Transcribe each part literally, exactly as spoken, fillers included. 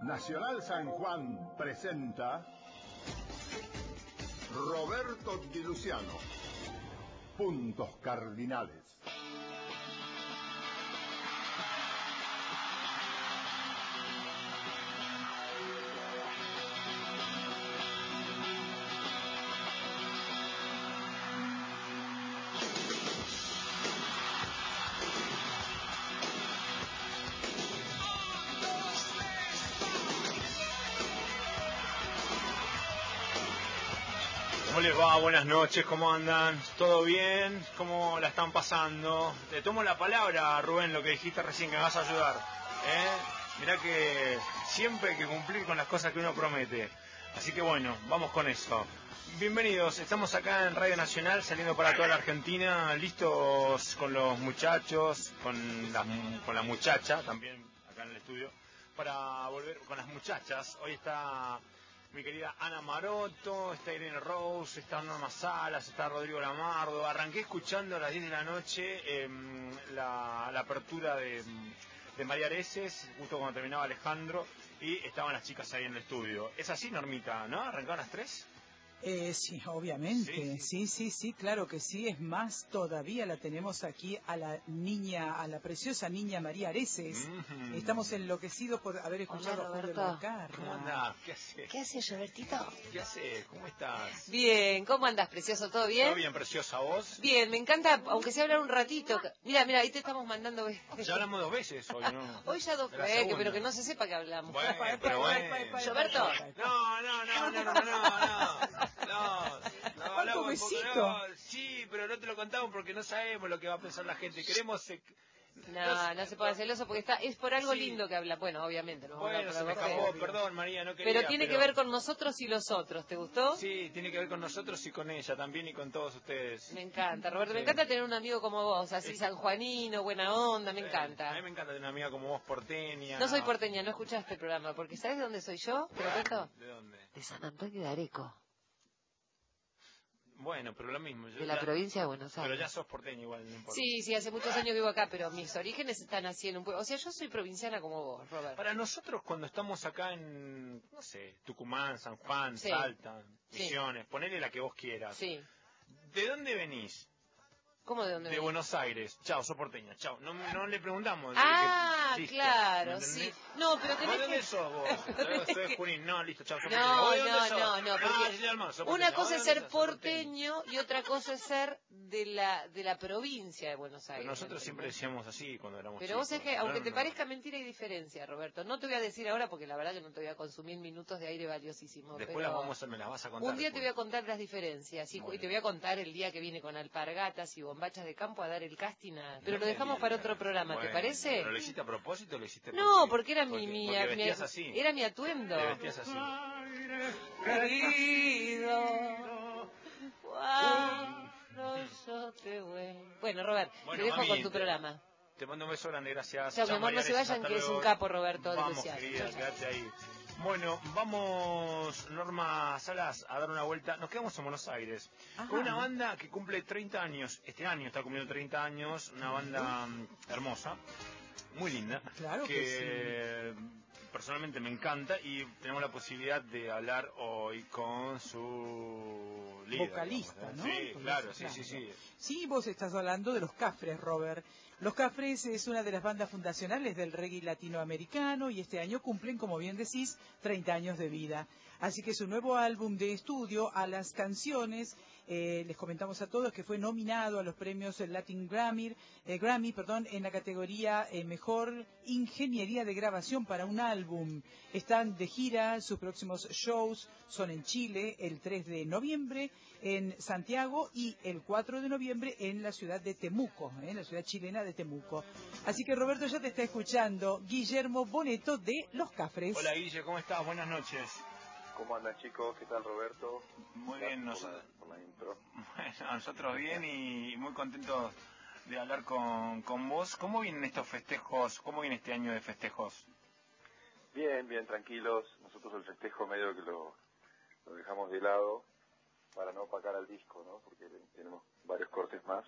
Nacional San Juan presenta Roberto Di Luciano, Puntos Cardinales. ¿Cómo les va? Buenas noches, ¿cómo andan? ¿Todo bien? ¿Cómo la están pasando? Te tomo la palabra, Rubén, lo que dijiste recién, que me vas a ayudar. ¿Eh? Mirá que siempre hay que cumplir con las cosas que uno promete. Así que bueno, vamos con eso. Bienvenidos, estamos acá en Radio Nacional, saliendo para toda la Argentina, listos con los muchachos, con la, con la muchacha, también acá en el estudio, para volver con las muchachas. Hoy está mi querida Ana Maroto, está Irene Rose, está Norma Salas, está Rodrigo Lamardo. Arranqué escuchando a las diez de la noche eh, la, la apertura de, de María Areces, justo cuando terminaba Alejandro, y estaban las chicas ahí en el estudio. ¿Es así, Normita, no? ¿Arrancaron las tres? Eh, sí, obviamente, sí sí. sí, sí, sí, claro que sí, es más, todavía la tenemos aquí a la niña, a la preciosa niña María Areces. Mm-hmm. Estamos enloquecidos por haber escuchado a Julio Lacarra. ¿Cómo andás? ¿Qué haces? ¿Qué haces, Robertito? ¿Qué haces? ¿Cómo estás? Bien, ¿cómo andas, precioso? ¿Todo bien? ¿Todo bien, preciosa? ¿Vos? Bien, me encanta, aunque sea hablar un ratito. Mira, mira, ahí te estamos mandando... Ya hablamos dos veces hoy, ¿no? Hoy ya dos veces, pero que no se sepa que hablamos. Bueno, pero bueno. ¿Roberto? No, no, no, no, no, no, no. No. No, ¿Cuánto besito? No, sí, pero no te lo contamos porque no sabemos lo que va a pensar la gente. Queremos... Eh, no, no se puede hacer celoso porque está es por algo sí. lindo que habla. Bueno, obviamente. No bueno, se me escapó, perdón, María, no quería. Pero tiene pero... que ver con nosotros y los otros, ¿te gustó? Sí, tiene que ver con nosotros y con ella también y con todos ustedes. Me encanta, Roberto, sí. Me encanta tener un amigo como vos, así es... sanjuanino, buena onda, me sí. encanta. A mí me encanta tener una amiga como vos, porteña. No soy porteña, no escuchaste el programa, porque ¿sabes de dónde soy yo, Roberto? ¿De dónde? De San Antonio de Areco. Bueno, pero lo mismo. Yo de la ya, provincia de Buenos Aires. Pero ya sos porteño igual, no importa. Sí, sí, hace muchos años vivo acá, pero mis orígenes están así en un pueblo. O sea, yo soy provinciana como vos, Robert. Para nosotros cuando estamos acá en, no sé, Tucumán, San Juan, sí. Salta, Misiones, sí. ponele la que vos quieras. Sí. ¿De dónde venís? ¿Cómo de dónde De venís? Buenos Aires. Chao, sos porteña. Chao. No, no le preguntamos. Ah, que, listo, claro, sí. No, pero tenés ¿De dónde que... sos vos? Soy Junín. No, listo, chao, sos no, porteño. No, no, no, porque ah, hermano, una cosa es ser porteño y otra cosa es ser de la de la provincia de Buenos Aires. Pero nosotros siempre decíamos así cuando éramos Pero chicos. vos es que, aunque no, te no. parezca mentira, hay diferencia, Roberto. No te voy a decir ahora porque la verdad que no te voy a consumir minutos de aire valiosísimo. Después pero las vamos a, me las vas a contar. Un día después. te voy a contar las diferencias y, y te voy a contar el día que viene con alpargatas y bombachas de campo a dar el casting a... Pero no lo dejamos para otro programa, bueno, ¿te parece? ¿Pero lo hiciste a propósito o lo hiciste por No, sí? porque era porque, mi... mi, porque mi así. Era mi atuendo. Te vestías así. Querido, cuando yo te vuelvo... Bueno, Robert, bueno, te dejo mami, con tu te, programa. Te mando un beso grande, gracias. Chao, mi amor, no se vayan, que es un capo, Roberto. Vamos, querida, quédate ahí. Bueno, vamos, Norma Salas, a dar una vuelta. Nos quedamos en Buenos Aires. Ajá. Con una banda que cumple treinta años. Este año está cumpliendo treinta años. Una banda um, hermosa, muy linda. Claro que, que sí. Personalmente me encanta y tenemos la posibilidad de hablar hoy con su líder, vocalista, digamos, ¿no? Sí, Por claro, eso, sí, claro. sí, sí. Sí, vos estás hablando de los Cafres, Robert. Los Cafres es una de las bandas fundacionales del reggae latinoamericano y este año cumplen, como bien decís, treinta años de vida. Así que su nuevo álbum de estudio, A las Canciones, eh, les comentamos a todos que fue nominado a los premios Latin Grammy, eh, Grammy perdón, en la categoría eh, Mejor Ingeniería de Grabación para un álbum. Están de gira, sus próximos shows son en Chile el tres de noviembre, en Santiago y el cuatro de noviembre en la ciudad de Temuco, en eh, la ciudad chilena de Temuco. Así que Roberto ya te está escuchando Guillermo Boneto de Los Cafres. Hola Guille, ¿cómo estás? Buenas noches. ¿Cómo andan, chicos? ¿Qué tal, Roberto? Muy bien, nosotros. Por la, por la intro. Bueno, nosotros bien y muy contentos de hablar con, con vos. ¿Cómo vienen estos festejos? ¿Cómo viene este año de festejos? Bien, bien, tranquilos. Nosotros el festejo medio que lo, lo dejamos de lado para no opacar al disco, ¿no? Porque tenemos varios cortes más.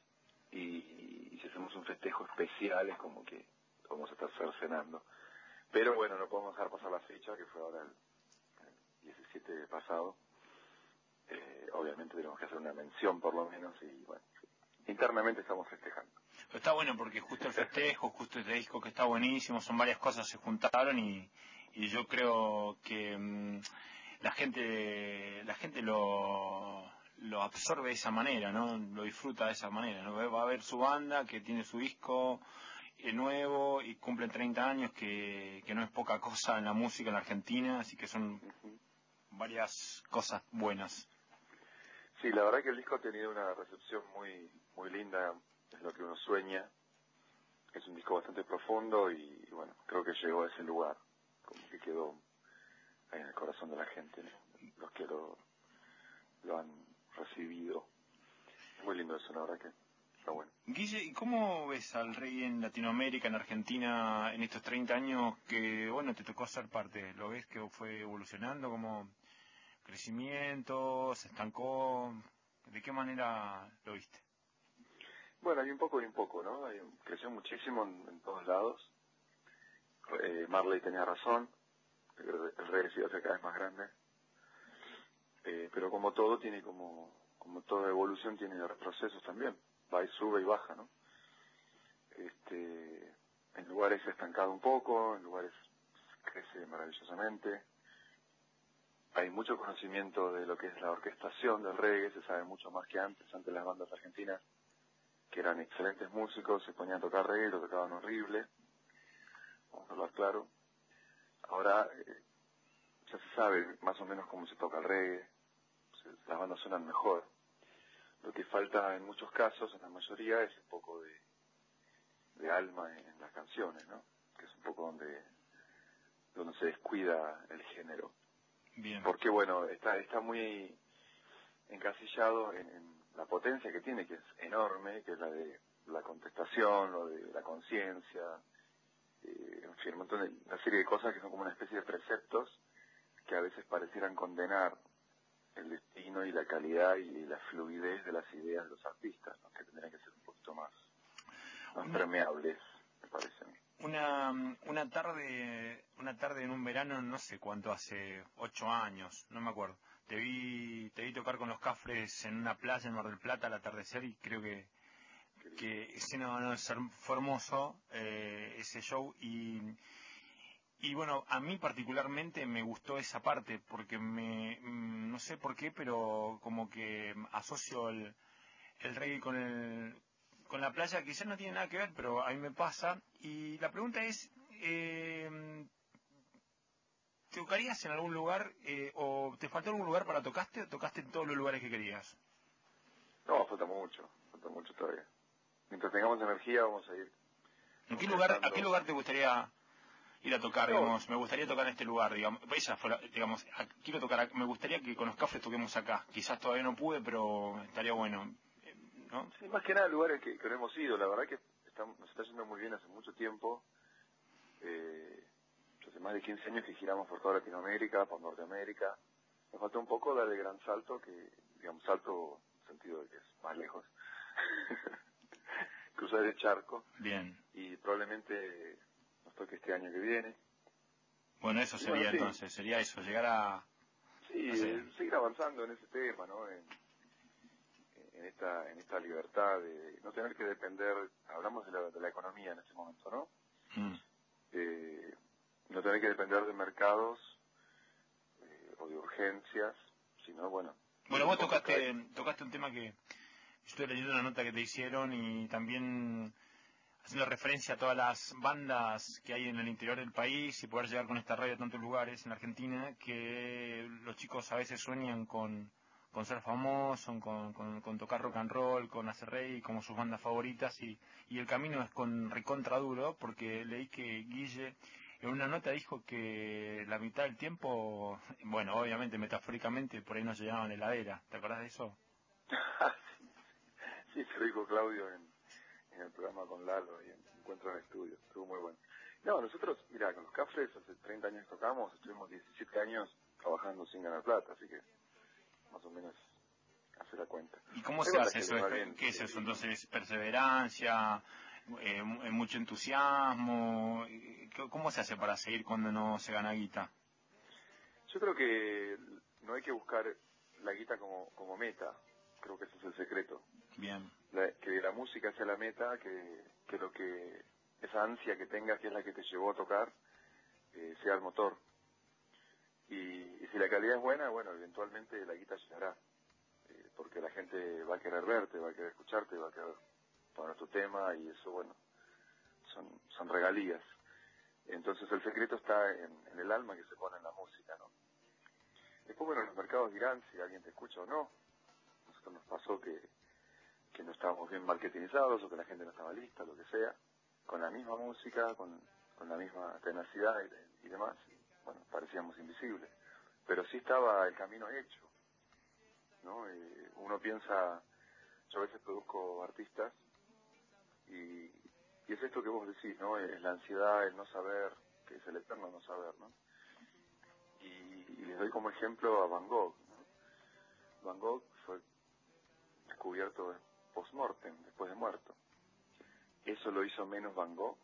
Y, y si hacemos un festejo especial es como que vamos a estar cercenando. Pero bueno, no podemos dejar pasar la fecha, que fue ahora el, el diecisiete pasado. Eh, obviamente tenemos que hacer una mención por lo menos y bueno, internamente estamos festejando. Pero está bueno porque justo el festejo, justo este disco que está buenísimo, son varias cosas se juntaron y, y yo creo que mmm, la gente la gente lo, lo absorbe de esa manera, ¿no? Lo disfruta de esa manera, ¿no? Va a ver su banda que tiene su disco eh, nuevo y cumplen treinta años, que, que no es poca cosa en la música en la Argentina, así que son Uh-huh. varias cosas buenas. Sí, la verdad que el disco ha tenido una recepción muy muy linda, es lo que uno sueña. Es un disco bastante profundo y, bueno, creo que llegó a ese lugar, como que quedó ahí en el corazón de la gente, ¿no? Los que lo, lo han recibido. Es muy lindo eso, la verdad que está bueno. Guille, ¿y cómo ves al reggae en Latinoamérica, en Argentina, en estos treinta años que, bueno, te tocó ser parte? ¿Lo ves que fue evolucionando como crecimiento, se estancó? ¿De qué manera lo viste? Bueno, hay un poco y un poco, ¿no? Hay, creció muchísimo en, en todos lados. Eh, Marley tenía razón, el, el reggae se hace cada vez más grande. Eh, pero como todo, tiene como, como toda evolución, tiene retrocesos también. Va y sube y baja, ¿no? Este, en lugares se ha estancado un poco, en lugares crece maravillosamente. Hay mucho conocimiento de lo que es la orquestación del reggae, se sabe mucho más que antes. Antes las bandas argentinas, que eran excelentes músicos, se ponían a tocar reggae, lo tocaban horrible, vamos a hablar claro. Ahora eh, ya se sabe más o menos cómo se toca el reggae, las bandas suenan mejor. Lo que falta en muchos casos, en la mayoría, es un poco de, de alma en, en las canciones, ¿no? Que es un poco donde donde se descuida el género. Bien. Porque bueno, está está muy encasillado en, en la potencia que tiene, que es enorme, que es la de la contestación, lo de la conciencia, eh, en fin, un montón de, una serie de cosas que son como una especie de preceptos que a veces parecieran condenar el destino y la calidad y la fluidez de las ideas de los artistas, ¿no? Que tendrían que ser un poquito más, más Una, permeables, me parece. una, una tarde, una tarde en un verano, no sé cuánto, hace ocho años, no me acuerdo. Te vi, te vi tocar con los Cafres en una playa en Mar del Plata al atardecer y creo que, que ese no, no es her- fue hermoso eh, ese show y Y bueno, a mí particularmente me gustó esa parte porque me, mm, no sé por qué, pero como que asocio el, el reggae con el, con la playa, quizás no tiene nada que ver, pero a mí me pasa. Y la pregunta es, eh, ¿te tocarías en algún lugar eh, o te faltó algún lugar para tocaste o tocaste en todos los lugares que querías? No, falta mucho, falta mucho todavía. Mientras tengamos energía vamos a ir ¿En qué lugar, a qué concretando. lugar te gustaría ir a tocar, No, digamos? Me gustaría tocar en este lugar, digamos. Esa fue la- digamos, a- quiero tocar, ac- me gustaría que con los Cafres toquemos acá. Quizás todavía no pude, pero estaría bueno, eh, ¿no? sí, más que nada lugares que, que no hemos ido, la verdad que está- nos está yendo muy bien hace mucho tiempo. Eh, hace más de quince años que giramos por toda Latinoamérica, por Norteamérica. Nos falta un poco dar el gran salto, que, digamos, salto en el sentido de que es más lejos. Cruzar el charco Bien. y probablemente nos toque este año que viene. Bueno, eso Y sería bueno, sí, entonces, sería eso, llegar a... sí, no sé. eh, seguir avanzando en ese tema, ¿no? En, en esta en esta libertad de no tener que depender, hablamos de la, de la economía en este momento, ¿no? Mm. Eh, no tener que depender de mercados eh, o de urgencias, sino, bueno... Bueno, un vos poco tocaste, caer. tocaste un tema que estoy leyendo una nota que te hicieron y también haciendo referencia a todas las bandas que hay en el interior del país y poder llegar con esta radio a tantos lugares en Argentina, que los chicos a veces sueñan con, con ser famosos, con, con, con tocar rock and roll, con hacer reggae como sus bandas favoritas y, y el camino es con recontra duro, porque leí que Guille en una nota dijo que la mitad del tiempo, bueno, obviamente metafóricamente, por ahí nos llevaban heladera. ¿Te acordás de eso? Sí, se lo dijo Claudio en, en el programa con Lalo y en Encuentro en Estudio, estuvo muy bueno. No, nosotros, mira, con los Cafres hace treinta años tocamos, estuvimos diecisiete años trabajando sin ganar plata, así que más o menos hace la cuenta. ¿Y cómo Hay se bandas hace que eso? les va Es- bien, ¿Qué es eh, eso? Entonces, perseverancia, eh, mucho entusiasmo. ¿Cómo se hace para seguir cuando no se gana guita? Yo creo que no hay que buscar la guita como, como meta. Creo que ese es el secreto. Bien. La, que la música sea la meta, que, que lo que esa ansia que tengas, que es la que te llevó a tocar, eh, sea el motor. Y, y si la calidad es buena, bueno, eventualmente la guita llegará. Eh, porque la gente va a querer verte, va a querer escucharte, va a querer poner tu tema, y eso, bueno, son, son regalías. Entonces el secreto está en, en el alma que se pone en la música, ¿no? Después, bueno, los mercados dirán si alguien te escucha o no. A nosotros nos pasó que, que no estábamos bien marketinizados, o que la gente no estaba lista, lo que sea, con la misma música, con, con la misma tenacidad y, y demás. Bueno, parecíamos invisibles. Pero sí estaba el camino hecho, ¿no? Eh, uno piensa, yo a veces produzco artistas, y, y es esto que vos decís, ¿no? Es la ansiedad, el no saber, que es el eterno no saber, ¿no? Y, y les doy como ejemplo a Van Gogh, ¿no? Van Gogh fue descubierto post-mortem, después de muerto. ¿Eso lo hizo menos Van Gogh?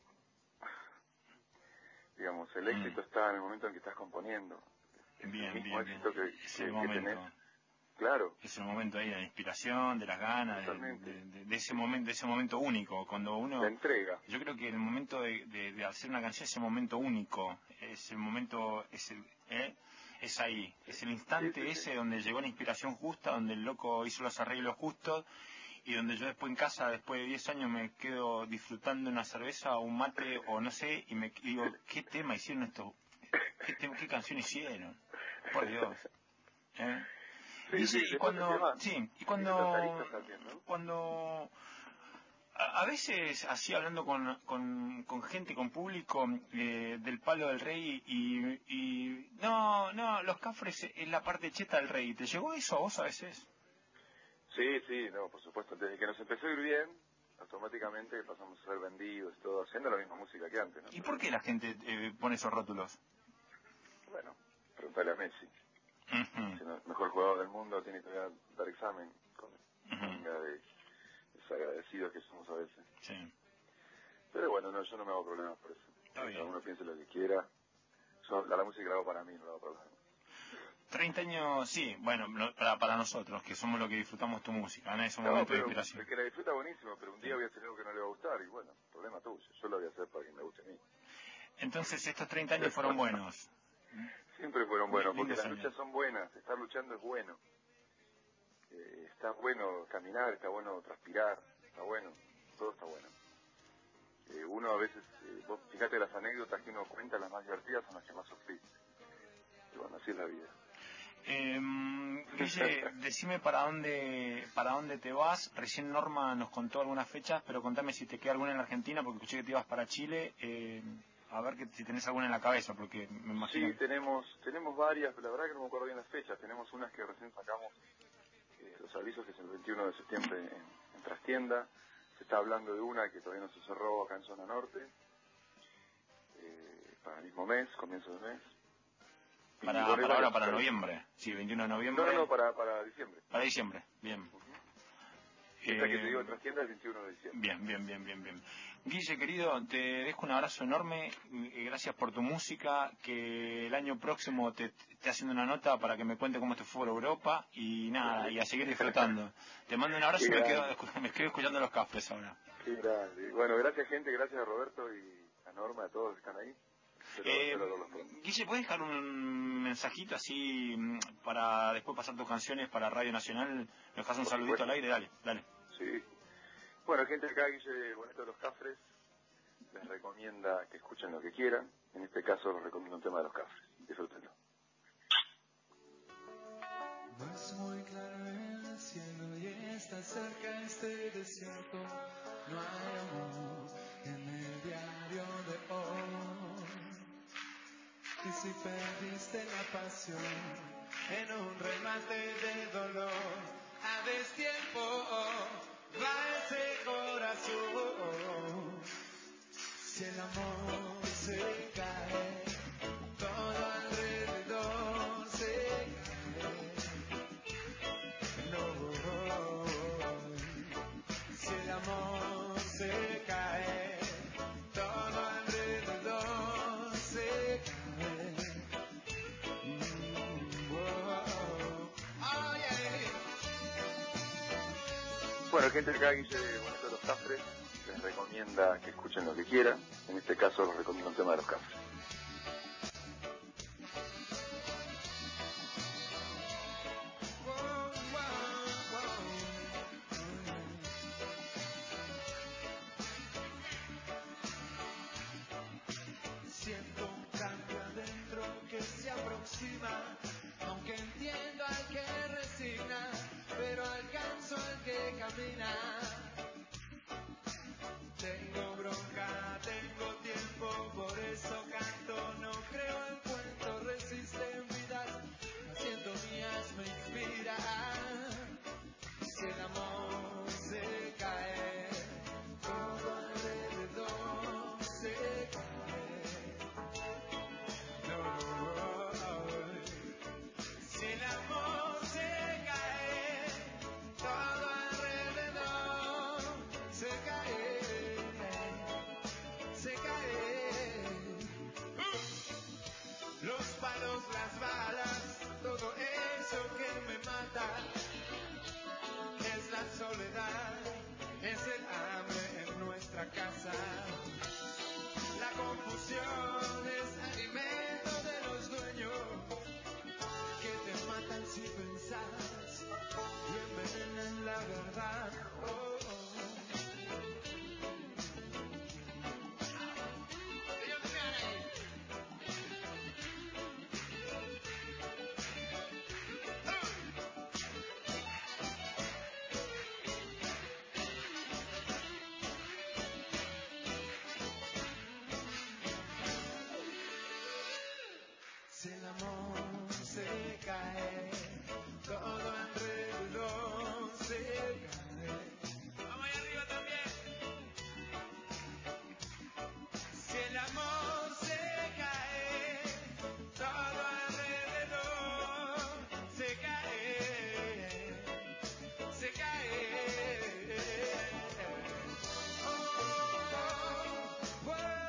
Digamos, el éxito mm. está en el momento en que estás componiendo. Es bien, el mismo bien, éxito bien. que, es que, el que momento. tenés. Claro. Es el momento ahí de la inspiración, de las ganas, de, de, de, de ese momento, de ese momento único, cuando uno. La entrega. Yo creo que el momento de, de, de hacer una canción es el momento único, es el momento, es el, ¿eh? es ahí, es el instante sí, sí, ese sí. donde llegó la inspiración justa, donde el loco hizo los arreglos justos, y donde yo después en casa, después de diez años, me quedo disfrutando una cerveza o un mate o no sé, y me digo, ¿qué tema hicieron estos? ¿Qué, tema, qué canción hicieron? Por Dios. ¿Eh? Sí, y, sí, y cuando, sí, y cuando, también, ¿no? cuando a, a veces así hablando con, con, con gente, con público eh, del palo del rey y, y no, no, los Cafres es la parte cheta del rey. ¿Te llegó eso a vos a veces? Sí, sí, no, por supuesto. Desde que nos empezó a ir bien, automáticamente pasamos a ser vendidos y todo, haciendo la misma música que antes, ¿no? ¿Y por qué la gente eh, pone esos rótulos? Bueno, preguntale a Messi. Uh-huh. Si no, el mejor jugador del mundo tiene que dar examen con uh-huh. de desagradecidos que somos a veces. Sí. Pero bueno, no, yo no me hago problemas por eso. Cada uno piense lo que quiera. Yo, la, la música la hago para mí, no la hago para los demás. treinta años, sí, bueno, para, para nosotros, que somos los que disfrutamos tu música, ¿no? Es un no, momento pero de inspiración. El que la disfruta buenísimo, pero un día voy a hacer algo que no le va a gustar, y bueno, problema tuyo. Yo lo voy a hacer para que me guste a mí. Entonces, estos treinta años fueron buenos. Siempre fueron buenos, porque las años. luchas son buenas, estar luchando es bueno. Eh, está bueno caminar, está bueno transpirar, está bueno, todo está bueno. Eh, uno a veces, eh, vos fíjate las anécdotas que uno cuenta, las más divertidas son las que más sufrís. Y bueno, así es la vida. Eh, Guille, decime para dónde para dónde te vas. Recién Norma nos contó algunas fechas, pero contame si te queda alguna en la Argentina, porque escuché que te ibas para Chile. Eh, a ver que, si tenés alguna en la cabeza, porque me imagino... Sí, tenemos tenemos varias, pero la verdad que no me acuerdo bien las fechas. Tenemos unas que recién sacamos, eh, los avisos, que es el veintiuno de septiembre en, en Trastienda. Se está hablando de una que todavía no se cerró acá en Zona Norte, eh, para el mismo mes, comienzo del mes. Para, bueno, para ahora, para noviembre. Sí, veintiuno de noviembre. No, no, no, para, para diciembre. Para diciembre, bien. Uh-huh. Esta eh, que te digo en Trastienda el veintiuno de diciembre. Bien, bien, bien, bien, bien. Guille, querido, te dejo un abrazo enorme. Gracias por tu música. Que el año próximo te esté haciendo una nota para que me cuente cómo te fue por Europa. Y nada, vale. Y a seguir disfrutando. Te mando un abrazo y me quedo, me quedo escuchando los Cafres ahora. Qué grande. Bueno, gracias, gente. Gracias a Roberto y a Norma, a todos que están ahí. Pero, eh, pero Guille, ¿puedes dejar un mensajito así para después pasar tus canciones para Radio Nacional? ¿Me dejas un Por saludito supuesto. Al aire? Dale, dale. Sí. Bueno, gente, acá Guille Boneto de los Cafres les recomienda que escuchen lo que quieran. En este caso les recomiendo un tema de los Cafres. Disfrútenlo. No es muy claro el cielo y está cerca este desierto. No hay amor en el diario de hoy. Y si perdiste la pasión en un remate de dolor, a destiempo va ese corazón. Si el amor se cae, todo alrededor se cae. No, si el amor se cae. bueno, el gente acá, Guille Bonito de los Cafres, les recomienda que escuchen lo que quieran. En este caso les recomiendo el tema de los Cafres. Siento un cambio adentro que se aproxima, aunque entiendo al que resigna, pero alcanzo al que camina. Tengo bronca, tengo tiempo, por eso canto, no creo en cuentos, resisten vidas, siento mías me inspira. Si el amor se cae, todo alrededor se cae. Si el amor se cae, todo alrededor se cae, se cae. Los palos, las balas, todo eso que me mata, es la soledad, es el hambre en nuestra casa. La confusión es alimento de los dueños que te matan si pensás y envenenan la verdad. Oh, oh. Si el amor se cae, todo alrededor se cae. Vamos ahí arriba también. Si el amor se cae, todo alrededor se cae, se cae. Oh, bueno.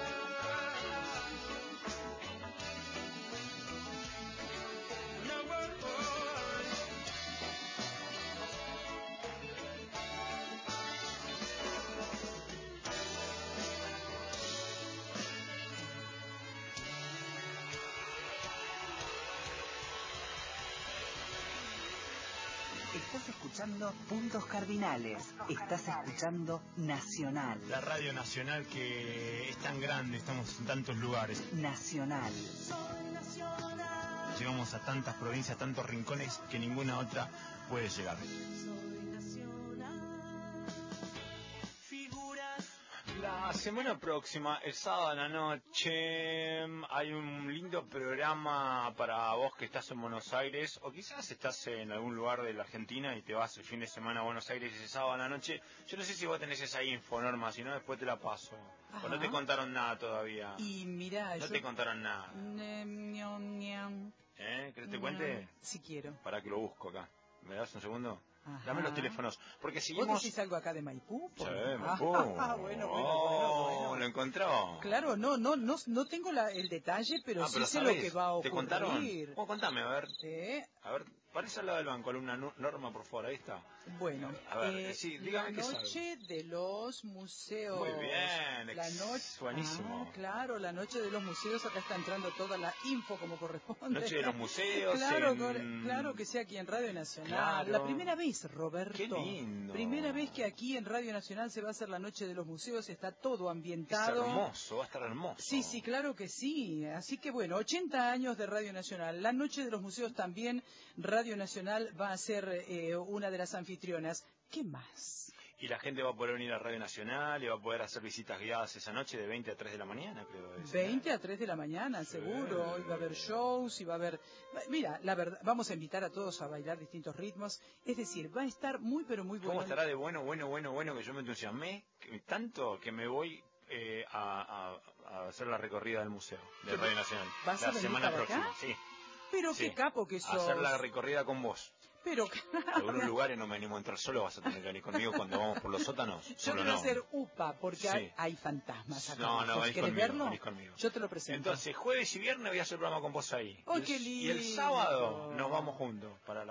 Estás escuchando Puntos Cardinales. Estás escuchando Nacional. La radio nacional que es tan grande, estamos en tantos lugares. Nacional. Llegamos a tantas provincias, tantos rincones que ninguna otra puede llegar. La semana próxima, el sábado a la noche, hay un lindo programa para vos que estás en Buenos Aires, o quizás estás en algún lugar de la Argentina y te vas el fin de semana a Buenos Aires ese sábado a la noche. Yo no sé si vos tenés esa info, Norma, si no después te la paso. Ajá. O no te contaron nada todavía. Y mirá, No yo... te contaron nada. Ñam, ñam, ñam. ¿Eh? ¿Querés que te cuente? Si quiero. Para que lo busco acá. ¿Me das un segundo? Ajá. Dame los teléfonos, porque ¿Vos seguimos... decís algo acá de Maipú? Sí, Ah, Maipú. bueno, bueno, Oh, bueno, bueno. ¿lo encontró? Claro, no, no, no, no tengo la, el detalle, pero Ah, sí pero sé ¿sabés? lo que va a ¿Te ocurrir. contaron? Oh, contame, a ver. ¿Eh? A ver, parece al lado del banco, alumna Norma, por favor, ahí está. Bueno, A ver, eh, sí, dígame la qué sabe. noche de los museos. Muy bien, La ex- noche, buenísimo. Ah, claro, la noche de los museos, acá está entrando toda la info como corresponde. Noche de los museos. Claro, en... cor- claro que sí, aquí en Radio Nacional. Claro. La primera vez, Roberto. Qué lindo. Primera vez que aquí en Radio Nacional se va a hacer la noche de los museos, está todo Es ambientado. hermoso, va a estar hermoso. Sí, sí, claro que sí. Así que bueno, ochenta años de Radio Nacional. La noche de los museos también, Radio Nacional va a ser eh, una de las anfitrionas. ¿Qué más? Y la gente va a poder venir a Radio Nacional y va a poder hacer visitas guiadas esa noche de veinte a tres de la mañana, creo. Es, veinte a tres de la mañana, seguro. Y va a haber shows, y va a haber... Mira, la verdad, vamos a invitar a todos a bailar distintos ritmos. Es decir, va a estar muy, pero muy bueno. ¿Cómo estará de bueno, bueno, bueno, bueno que yo me entusiasmé que- tanto que me voy eh, a, a- a hacer la recorrida del museo de Radio Nacional? ¿Vas a la venir semana para acá? próxima, sí. Pero Sí. qué capo que A sos. hacer la recorrida con vos. Pero En algunos lugares no me animo a entrar solo, vas a tener que venir conmigo cuando vamos por los sótanos. yo Solo quiero no. hacer UPA, porque Sí. hay, hay fantasmas acá. No, no, abajo. venís ¿Querés conmigo, verlo? venís conmigo. Yo te lo presento. Entonces, jueves y viernes voy a hacer programa con vos ahí. ¡Ay, Y el- qué Y el lindo! sábado nos vamos juntos para la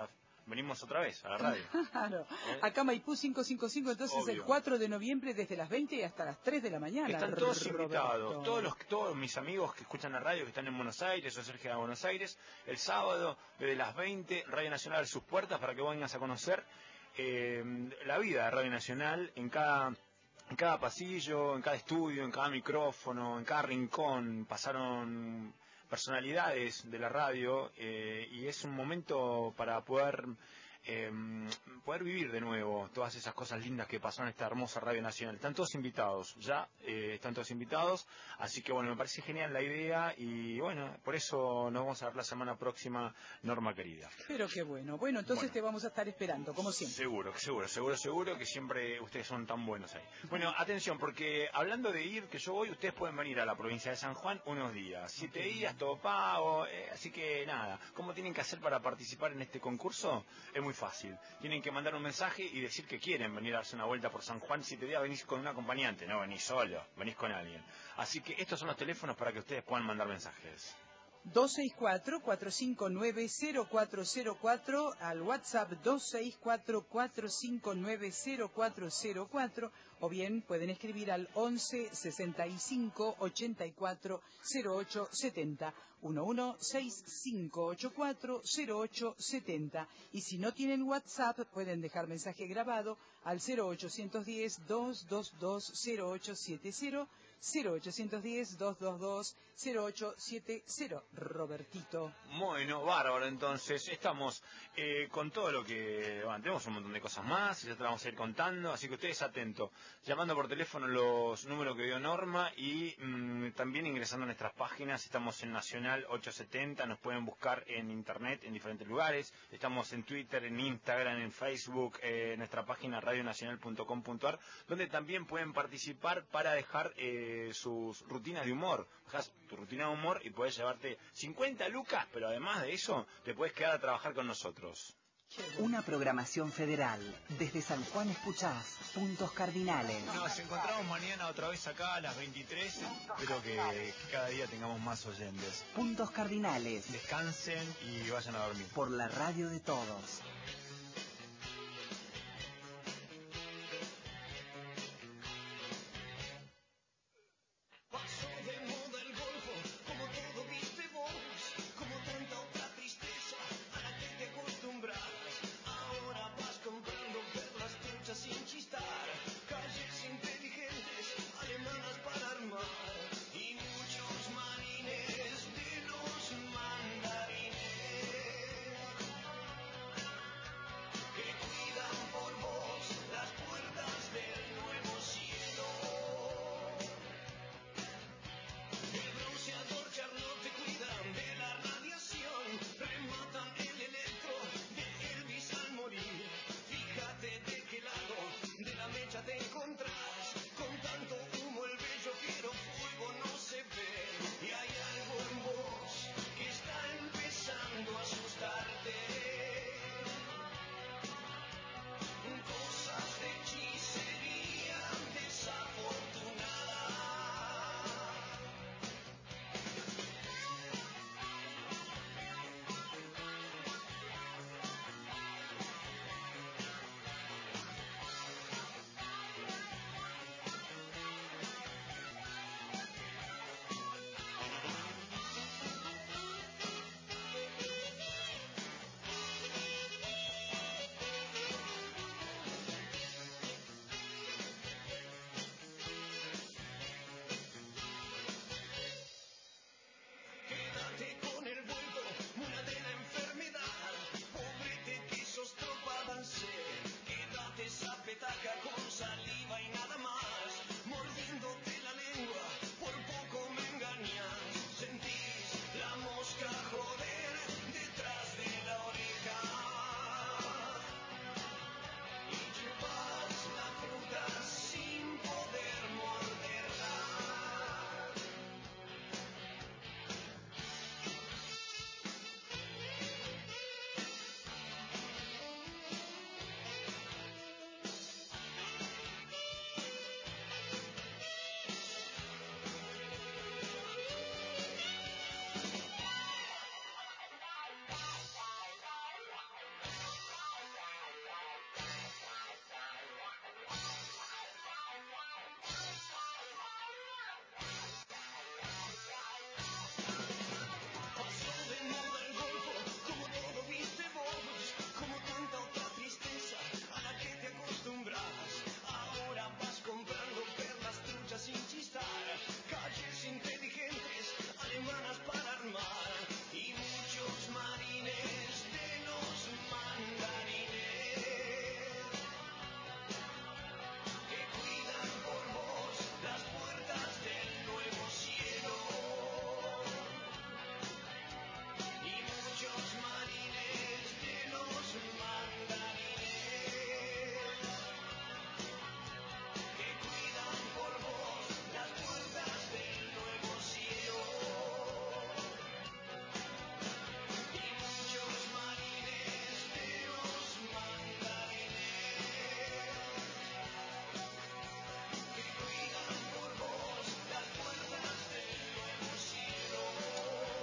venimos otra vez a la radio. Claro. ¿Eh? Acá Maipú quinientos cincuenta y cinco, entonces Obvio. el cuatro de noviembre desde las veinte hasta las tres de la mañana. Están todos Roberto. invitados, todos los todos mis amigos que escuchan la radio, que están en Buenos Aires o cerca de Buenos Aires, el sábado desde las veinte, Radio Nacional abre sus puertas para que vengas a conocer eh, la vida de Radio Nacional en cada... En cada pasillo, en cada estudio, en cada micrófono, en cada rincón, pasaron personalidades de la radio eh, y es un momento para poder eh, poder vivir de nuevo todas esas cosas lindas que pasaron en esta hermosa Radio Nacional. Están todos invitados, ya eh, están todos invitados, así que bueno, me parece genial la idea y bueno, por eso nos vamos a ver la semana próxima, Norma querida. Pero qué bueno. Bueno, entonces Bueno. te vamos a estar esperando, como siempre. Seguro, seguro, seguro, seguro que siempre ustedes son tan buenos ahí. Bueno, atención, porque hablando de ir, que yo voy, ustedes pueden venir a la provincia de San Juan unos días. Siete días, todo pago, eh, así que nada. ¿Cómo tienen que hacer para participar en este concurso? Es muy fácil. Tienen que mandar un mensaje y decir que quieren venir a darse una vuelta por San Juan. Siete días venís con un acompañante, no venís solo, venís con alguien. Así que estos son los teléfonos para que ustedes puedan mandar mensajes. dos seis cuatro, cuatro cinco nueve, cero cuatro cero cuatro, al WhatsApp dos seis cuatro, cuatro cinco nueve, cero cuatro cero cuatro, o bien pueden escribir al once sesenta y cinco ochenta y cuatro cero ocho setenta, once sesenta y cinco ochenta y cuatro cero ocho setenta. Y si no tienen WhatsApp, pueden dejar mensaje grabado al cero ochocientos diez, doscientos veintidós, cero ocho siete cero, cero ochocientos diez, doscientos veintidós, cero ocho siete cero. Robertito. Bueno, bárbaro, entonces estamos eh, con todo lo que... Bueno, tenemos un montón de cosas más, ya te vamos a ir contando, así que ustedes atentos, llamando por teléfono los números que dio Norma y mmm, también ingresando a nuestras páginas. Estamos en Nacional ochocientos setenta, nos pueden buscar en internet en diferentes lugares, estamos en Twitter, en Instagram, en Facebook, eh, en nuestra página radio nacional punto com punto a r, donde también pueden participar para dejar eh, sus rutinas de humor. Dejas tu rutina de humor y puedes llevarte cincuenta lucas, pero además de eso te puedes quedar a trabajar con nosotros. Una programación federal. Desde San Juan escuchás Puntos Cardinales. Nos encontramos mañana otra vez acá a las veintitrés. Espero que, que cada día tengamos más oyentes. Puntos Cardinales. Descansen y vayan a dormir. Por la radio de todos.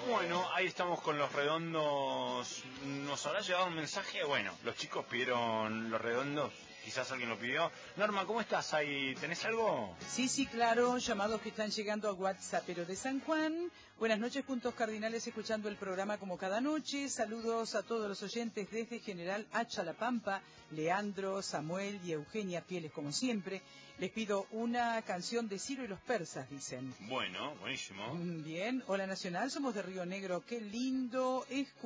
Bueno, ahí estamos con los redondos. ¿Nos habrá llegado un mensaje? Bueno, los chicos pidieron los redondos. Quizás alguien lo pidió. Norma, ¿cómo estás ahí? ¿Tenés algo? Sí, sí, claro. Llamados que están llegando a WhatsApp, pero de San Juan. Buenas noches, puntos cardinales, escuchando el programa como cada noche. Saludos a todos los oyentes desde General Hacha La Pampa, Leandro, Samuel y Eugenia, fieles como siempre. Les pido una canción de Ciro y los Persas, dicen. Bueno, buenísimo. Bien, hola Nacional, somos de Río Negro. Qué lindo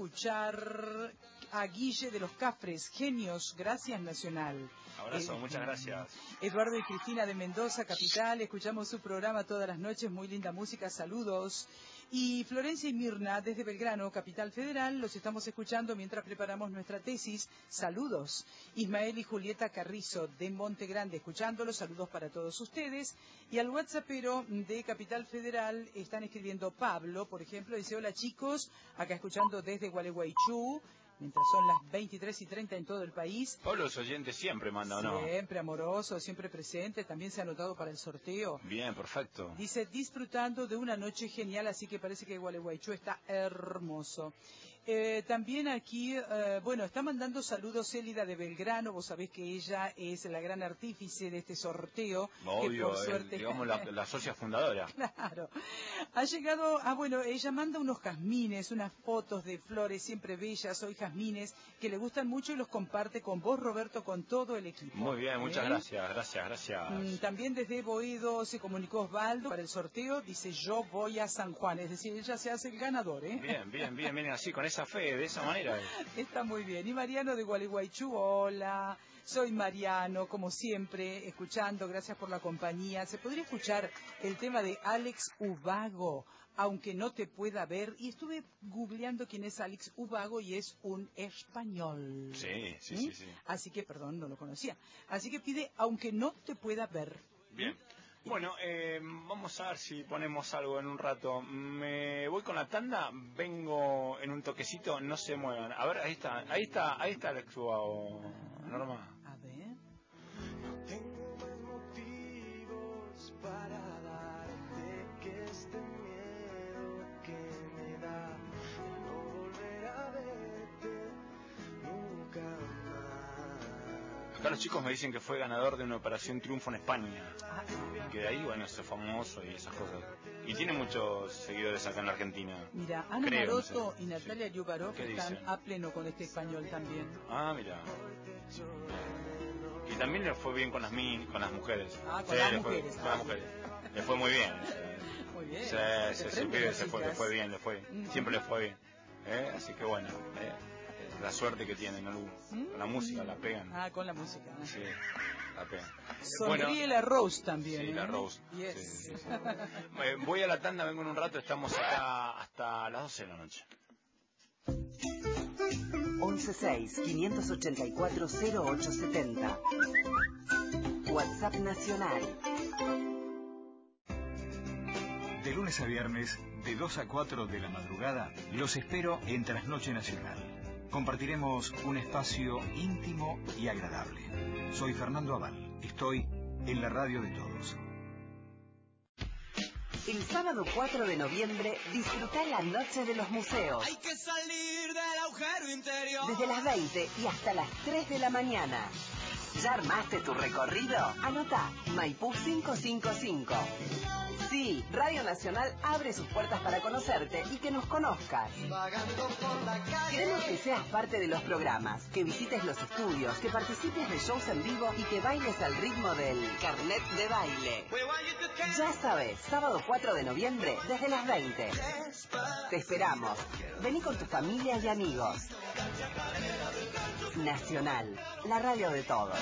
escuchar a Guille de los Cafres. Genios, gracias Nacional. Abrazo, eh, muchas gracias. Eduardo y Cristina de Mendoza, capital. Escuchamos su programa todas las noches, muy linda música, saludos. Y Florencia y Mirna, desde Belgrano, Capital Federal, los estamos escuchando mientras preparamos nuestra tesis. Saludos. Ismael y Julieta Carrizo, de Monte Grande, escuchándolos. Saludos para todos ustedes. Y al WhatsAppero de Capital Federal están escribiendo Pablo, por ejemplo, dice: hola chicos, acá escuchando desde Gualeguaychú, mientras son las veintitrés y treinta en todo el país. Todos los oyentes siempre mandan, ¿o no? Siempre amoroso, siempre presente, también se ha anotado para el sorteo. Bien, perfecto. Dice, disfrutando de una noche genial, así que parece que Gualeguaychú está hermoso. Eh, también aquí, eh, bueno, está mandando saludos Célida de Belgrano, vos sabés que ella es la gran artífice de este sorteo. Obvio, que por suerte... el, digamos la, la socia fundadora. Claro. Ha llegado, ah bueno, ella manda unos jazmines, unas fotos de flores siempre bellas, hoy jazmines, que le gustan mucho y los comparte con vos, Roberto, con todo el equipo. Muy bien, muchas ¿Eh? gracias, gracias, gracias. Mm, también desde Boedo se comunicó Osvaldo para el sorteo, dice yo voy a San Juan, es decir, ella se hace el ganador, ¿eh? Bien, bien, bien, bien, así, con esa fe, de esa manera. Está muy bien. Y Mariano de Gualeguaychú, hola. Soy Mariano, como siempre, escuchando, gracias por la compañía. ¿Se podría escuchar el tema de Alex Ubago, aunque no te pueda ver? Y estuve googleando quién es Alex Ubago y es un español. Sí, sí, ¿Mm? sí, sí. Así que, perdón, no lo conocía. Así que pide, aunque no te pueda ver. Bien. Bueno, eh, vamos a ver si ponemos algo en un rato. Me voy con la tanda, vengo en un toquecito, no se muevan. A ver, ahí está, ahí está, ahí está Alex Ubago, Norma. A ver. Tengo más motivos para darte que este miedo que me da de no volver a verte nunca más. Acá los chicos me dicen que fue ganador de una Operación Triunfo en España. Ah, Que de ahí, bueno, es famoso y esas cosas. Y tiene muchos seguidores acá en la Argentina. mira, Ana Creo, Maroto no sé. y Natalia Sí. Liubarov ¿Qué están dicen? a pleno con este español también. Ah, mira. Y también le fue bien con las min, con las mujeres. Ah, con Sí, las le fue- mujeres. con las mujeres. Le fue muy bien. Muy bien. Sí, Se sí, sí, prenden pibe, las se fue, le chicas. fue bien, le fue. Mm. Siempre le fue bien. ¿Eh? Así que bueno, eh, la suerte que tienen, ¿no? Con la música la pegan. Ah, con la música. Sí, la pegan. Sonríe Bueno, la Rose también. sí, ¿eh? la Rose. Yes. Sí, sí, sí. Eh, voy a la tanda, vengo en un rato, estamos acá hasta las doce de la noche. once seis, quinientos ochenta y cuatro, cero ocho setenta. WhatsApp Nacional. De lunes a viernes, de dos a cuatro de la madrugada, los espero en Trasnoche Nacional. Compartiremos un espacio íntimo y agradable. Soy Fernando Aval. Estoy en la radio de todos. El sábado cuatro de noviembre, disfruta la Noche de los Museos. Hay que salir del agujero interior. Desde las veinte y hasta las tres de la mañana. ¿Ya armaste tu recorrido? Anota, Maipú quinientos cincuenta y cinco. Sí, Radio Nacional abre sus puertas para conocerte y que nos conozcas. Vagando por la calle. Queremos que seas parte de los programas, que visites los estudios, que participes de shows en vivo y que bailes al ritmo del carnet de baile. Ya sabes, sábado cuatro de noviembre, desde las veinte. Te esperamos. Vení con tu familia y amigos. Nacional, la radio de todos.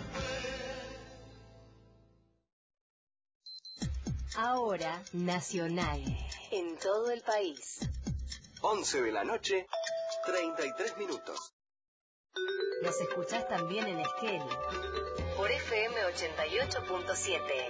Ahora, Nacional, en todo el país. once de la noche, treinta y tres minutos. Nos escuchás también en Esquel, por F M ochenta y ocho punto siete.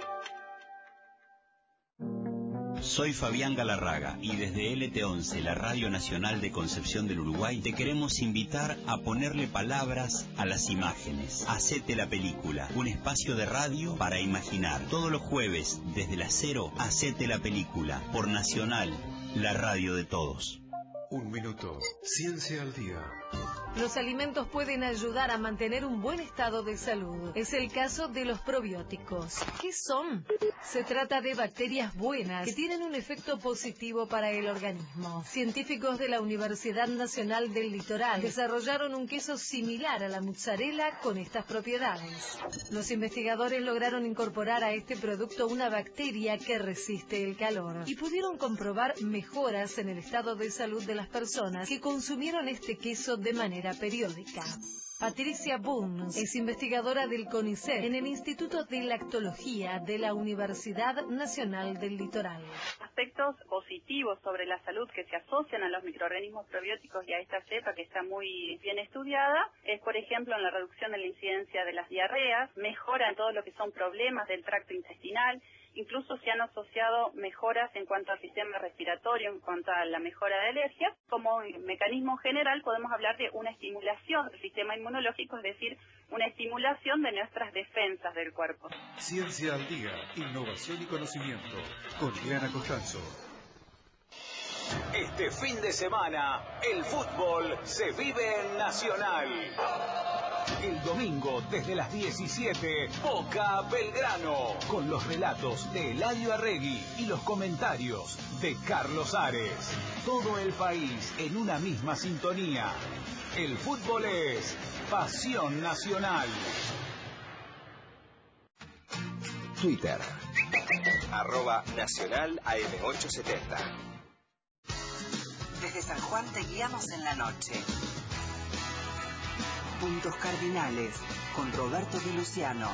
Soy Fabián Galarraga y desde L T once, la Radio Nacional de Concepción del Uruguay, te queremos invitar a ponerle palabras a las imágenes. Hacete la película, un espacio de radio para imaginar. Todos los jueves, desde las cero, Hacete la película, por Nacional, la radio de todos. Un minuto. Ciencia al día. Los alimentos pueden ayudar a mantener un buen estado de salud. Es el caso de los probióticos. ¿Qué son? Se trata de bacterias buenas que tienen un efecto positivo para el organismo. Científicos de la Universidad Nacional del Litoral desarrollaron un queso similar a la mozzarella con estas propiedades. Los investigadores lograron incorporar a este producto una bacteria que resiste el calor y pudieron comprobar mejoras en el estado de salud de las personas que consumieron este queso de manera periódica. Patricia Burns es investigadora del CONICET en el Instituto de Lactología de la Universidad Nacional del Litoral. Aspectos positivos sobre la salud que se asocian a los microorganismos probióticos y a esta cepa que está muy bien estudiada es, por ejemplo, en la reducción de la incidencia de las diarreas, mejora en todo lo que son problemas del tracto intestinal. Incluso se han asociado mejoras en cuanto al sistema respiratorio, en cuanto a la mejora de alergias. Como mecanismo general podemos hablar de una estimulación del sistema inmunológico, es decir, una estimulación de nuestras defensas del cuerpo. Ciencia al día, innovación y conocimiento, con Diana Costanzo. Este fin de semana, el fútbol se vive en Nacional. El domingo, desde las diecisiete, Boca Belgrano, con los relatos de Eladio Arregui y los comentarios de Carlos Ares. Todo el país en una misma sintonía. El fútbol es pasión nacional. Twitter, arroba nacional A M ochocientos setenta. Desde San Juan te guiamos en la noche. Puntos Cardinales, con Roberto Di Luciano.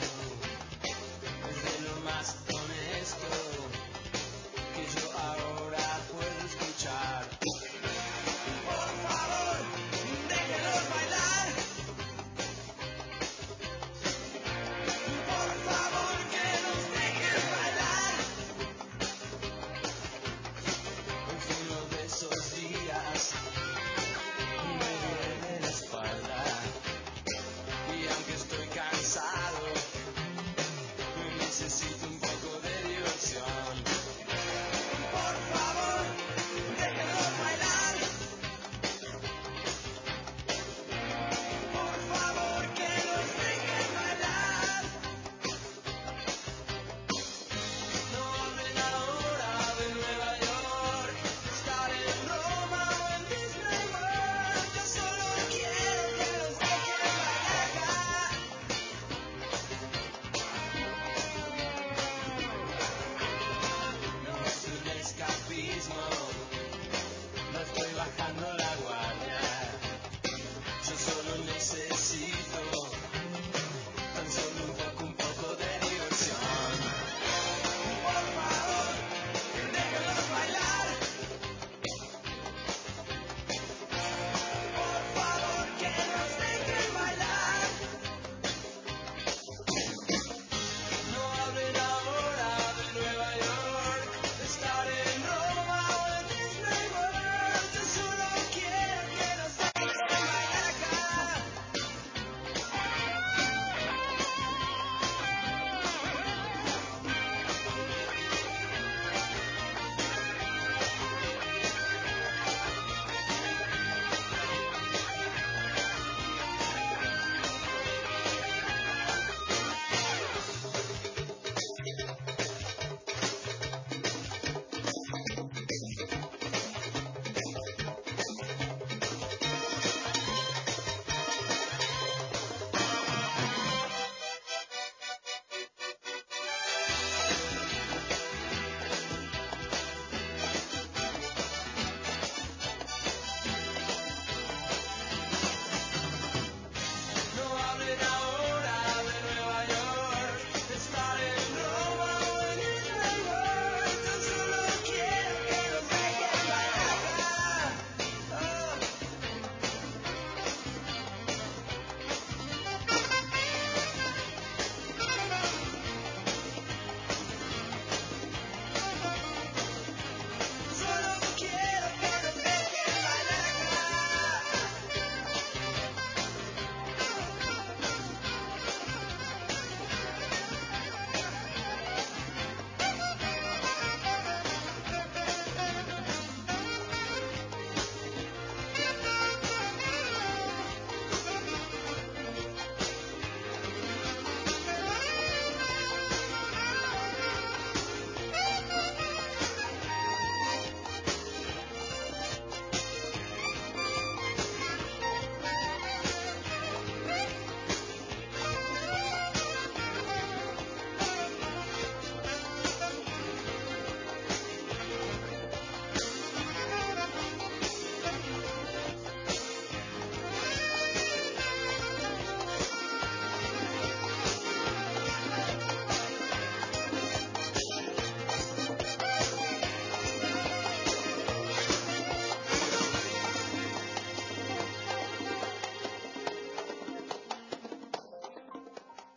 Más honesto que yo ahora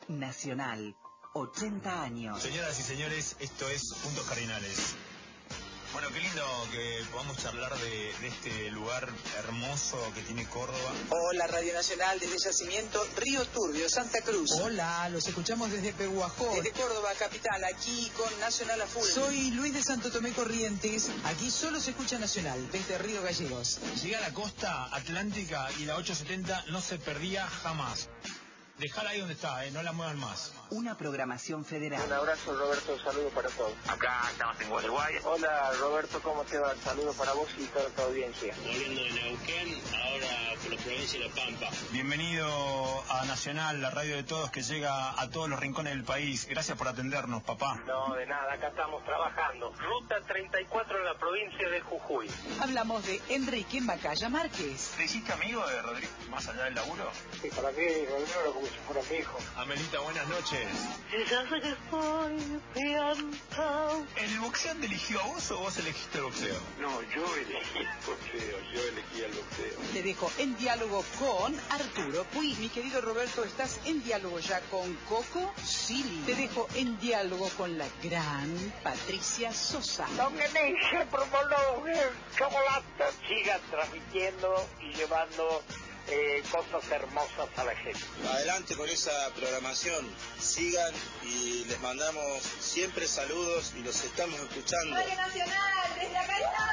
Nacional, ochenta años. Señoras y señores, esto es Puntos Cardinales. Bueno, qué lindo que podamos charlar de, de este lugar hermoso que tiene Córdoba. Hola, Radio Nacional, desde Yacimiento Río Turbio, Santa Cruz. Hola, los escuchamos desde Pehuajó, desde Córdoba, capital, aquí con Nacional a full. Soy Luis de Santo Tomé Corrientes, aquí solo se escucha Nacional, desde Río Gallegos. Llega a la costa atlántica y la ochocientos setenta no se perdía jamás. Dejala ahí donde está, eh, no la muevan más. Una programación federal. Un abrazo, Roberto, un saludo para todos. Acá estamos en Gualeguay. Hola, Roberto, ¿cómo te va? Saludo para vos y toda tu audiencia. Volviendo de Neuquén, ahora por la provincia de La Pampa. Bienvenido a Nacional, la radio de todos que llega a todos los rincones del país. Gracias por atendernos, papá. No, de nada, acá estamos trabajando. Ruta treinta y cuatro en la provincia de Jujuy. Hablamos de Enrique Macaya Márquez. ¿Te hiciste amigo de Rodrigo más allá del laburo? Sí, para mí, Rodrigo, como si fuera mi hijo. Amelita, buenas noches. Ya sé que estoy piantao. ¿El boxeo te eligió a vos o vos elegiste el boxeo? No, yo elegí el boxeo, yo elegí el boxeo. Te dejo en diálogo con Arturo Puig. Mi querido Roberto, ¿estás en diálogo ya con Coco Silly? Te dejo en diálogo con la gran Patricia Sosa. No me deje promover el chocolate. Sigan transmitiendo y llevando Eh, cosas hermosas a la gente. Adelante con esa programación, sigan y les mandamos siempre saludos y los estamos escuchando. Radio Nacional, desde acá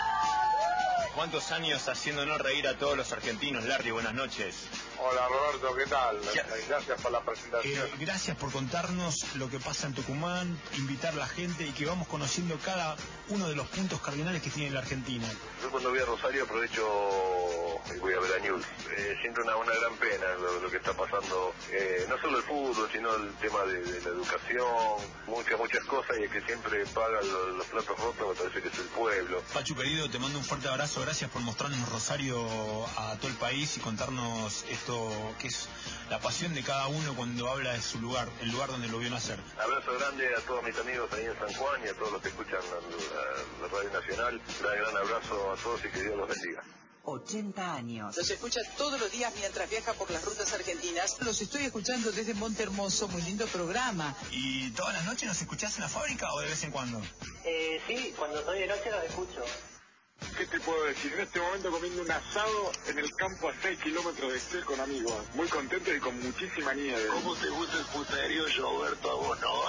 estamos. ¿Cuántos años haciéndonos reír a todos los argentinos? Larry, buenas noches. Hola Roberto, ¿qué tal? Gracias por la presentación. Eh, gracias por contarnos lo que pasa en Tucumán, invitar a la gente y que vamos conociendo cada uno de los puntos cardinales que tiene la Argentina. Yo cuando voy a Rosario aprovecho y voy a ver a News. Eh, siento una, una gran pena lo, lo que está pasando, eh, no solo el fútbol, sino el tema de, de la educación, muchas, muchas cosas, y el que siempre paga los, los platos rotos me parece que es el pueblo. Pachu querido, te mando un fuerte abrazo, gracias por mostrarnos Rosario a todo el país y contarnos esto que es la pasión de cada uno cuando habla de su lugar, el lugar donde lo vio nacer. Abrazo grande a todos mis amigos ahí en San Juan y a todos los que escuchan la, la Radio Nacional. Un gran abrazo a todos y que Dios los bendiga. ochenta años. Los escucha todos los días mientras viaja por las rutas argentinas. Los estoy escuchando desde Monte Hermoso, muy lindo programa. ¿Y todas las noches los escuchás en la fábrica o de vez en cuando? Eh, sí, cuando estoy de noche los escucho. ¿Qué te puedo decir? En este momento comiendo un asado en el campo a seis kilómetros de Estel con amigos. Muy contento y con muchísima nieve. ¿Cómo te gusta el puterío, Roberto, a vos, no?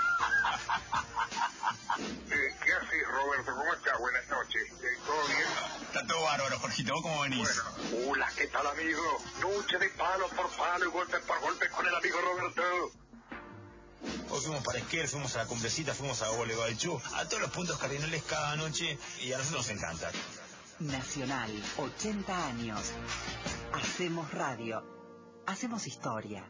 eh, ¿Qué haces, Roberto? ¿Cómo estás? Buenas noches. ¿Todo bien? Está todo bárbaro, Jorgito. ¿Vos cómo venís? Bueno, hola, ¿qué tal, amigo? Lucha de palo por palo y golpe por golpe con el amigo Roberto. Hoy fuimos para Esquel, fuimos a la Cumbrecita, fuimos a Gualeguaychú, a todos los puntos cardinales cada noche y a nosotros nos encanta. Nacional, ochenta años. Hacemos radio. Hacemos historia.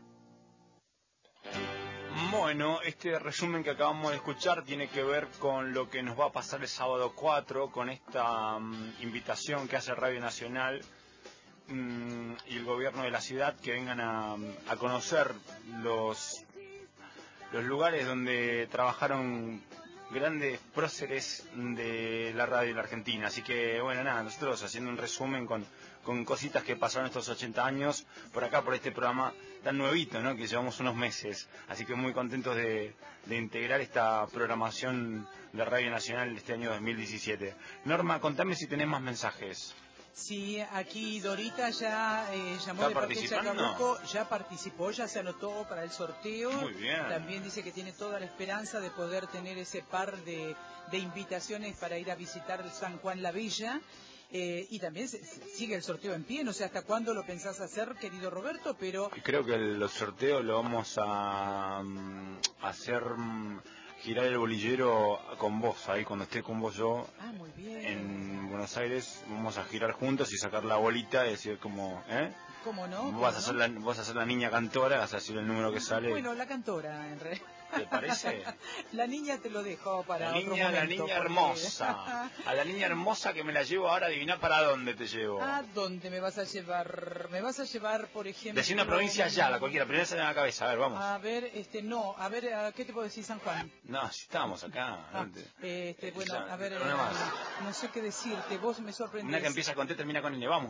Bueno, este resumen que acabamos de escuchar tiene que ver con lo que nos va a pasar el sábado cuatro, con esta um, invitación que hace Radio Nacional um, y el gobierno de la ciudad, que vengan a, a conocer los... los lugares donde trabajaron grandes próceres de la radio en la Argentina. Así que, bueno, nada, nosotros haciendo un resumen con, con cositas que pasaron estos ochenta años, por acá, por este programa tan nuevito, ¿no?, que llevamos unos meses. Así que muy contentos de, de integrar esta programación de Radio Nacional este año dos mil diecisiete. Norma, contame si tenés más mensajes. Sí, aquí Dorita ya eh, llamó de parte de Chacabuco, ya participó, ya se anotó para el sorteo. Muy bien. También dice que tiene toda la esperanza de poder tener ese par de, de invitaciones para ir a visitar San Juan la Villa. Eh, y también se, se sigue el sorteo en pie, no sé hasta cuándo lo pensás hacer, querido Roberto, pero... Creo que el, el sorteo lo vamos a, a hacer... girar el bolillero con vos, ahí cuando esté con vos yo ah, muy bien. En Buenos Aires, vamos a girar juntos y sacar la bolita y decir como, ¿eh? ¿Cómo no? Vos vas, a ser la, vas a ser la niña cantora, vas a decir el número que sale. Bueno, la cantora, en realidad. ¿Te parece? La niña te lo dejo para la otro niña, momento. La niña porque... hermosa. A la niña hermosa que me la llevo ahora, adivina para dónde te llevo. ¿A dónde me vas a llevar? Me vas a llevar, por ejemplo... Decí una provincia allá, la cualquiera, primera sale en la cabeza, a ver, vamos. A ver, este, no, a ver, ¿qué te puedo decir, San Juan? No, si estábamos acá. Ah, este, bueno, ya, a ver, una más. no sé qué decirte, vos me sorprendés. Una que empieza con T, termina con N, vamos.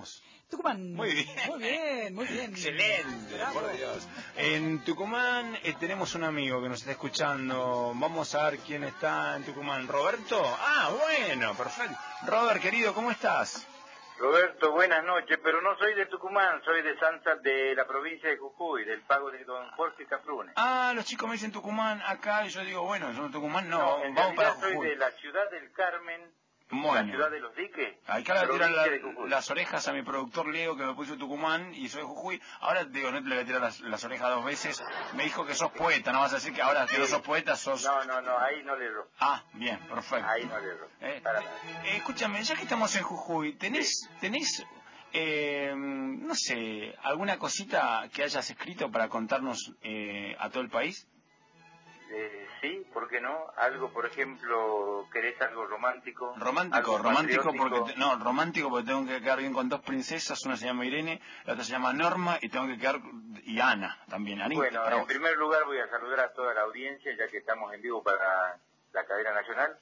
Tucumán. Muy bien. Muy bien, muy bien. Excelente, Bravo. por Dios. En Tucumán eh, tenemos un amigo que nos está escuchando. Vamos a ver quién está en Tucumán. ¿Roberto? Ah, bueno, perfecto. Robert, querido, ¿cómo estás? Roberto, buenas noches, pero no soy de Tucumán, soy de Sansa, de la provincia de Jujuy, del pago de don Jorge Cafrune. Ah, los chicos me dicen Tucumán acá y yo digo, bueno, yo en Tucumán no, No, en vamos para realidad soy Jujuy. de la ciudad del Carmen, Bueno. la ciudad de los diques, Acá le voy a tirar provincia la- de Jujuy. las orejas a mi productor Leo, que me puso Tucumán y soy de Jujuy. Ahora digo, no te le voy a tirar las, las orejas dos veces. Me dijo que sos poeta, no vas a decir que ahora que no sos poeta sos... No, no, no, ahí no le erró. Ah, bien, perfecto. Ahí no le erró. Eh, Para nada. eh, escúchame, ya que estamos en Jujuy, ¿tenés, tenés eh, no sé, alguna cosita que hayas escrito para contarnos eh, a todo el país? Eh, sí, ¿por qué no? Algo, por ejemplo, ¿querés algo romántico? Romántico, algo romántico patriótico. porque, te- no, romántico porque tengo que quedar bien con dos princesas, una se llama Irene, la otra se llama Norma y tengo que quedar, y Ana también, Anita, Bueno, para en vos. primer lugar voy a saludar a toda la audiencia, ya que estamos en vivo para la cadena nacional.